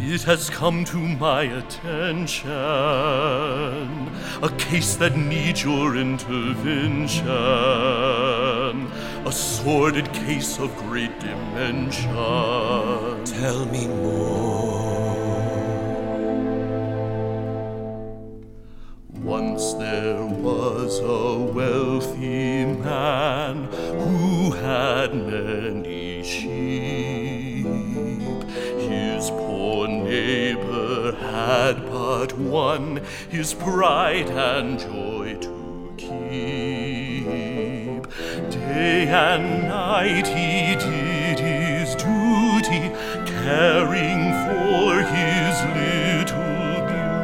It has come to my attention, a case that needs your intervention, a sordid case of great dimension. Tell me more. Once there was a wealthy man who had many sheep. His poor neighbor had but one, his pride and joy to keep. Day and night he did his duty, caring for his little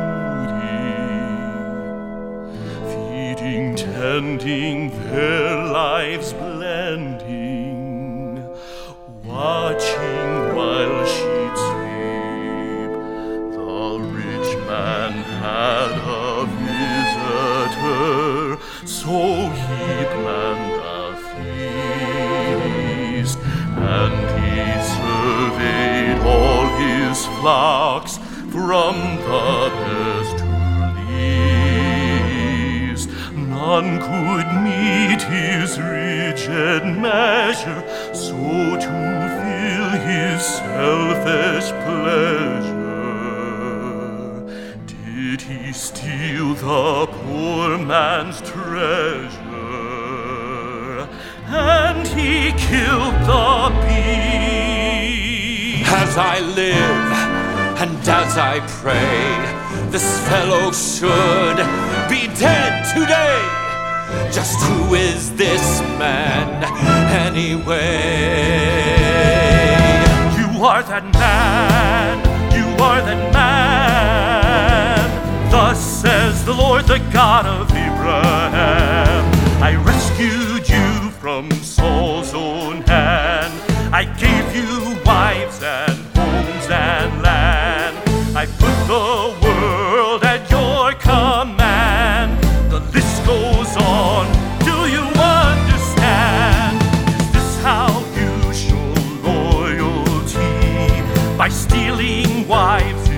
beauty, feeding, tending, their lives blending, watching while she'd sleep. The rich man had a visitor, so he planned a feast, and he surveyed all his flocks from the best to least. None could meet his rigid measure, so to fill his selfish pleasure, did he steal the poor man's treasure, and he killed the beast. As I live and as I pray, this fellow should be dead today. Just who is this man anyway? You are that man, you are that man. Thus says the Lord, the God of Abraham. I rescued you from Saul's own hand. I gave you wives and homes and land. I put the world at your command. The list goes on. Do you understand? Is this how you show loyalty? By stealing wives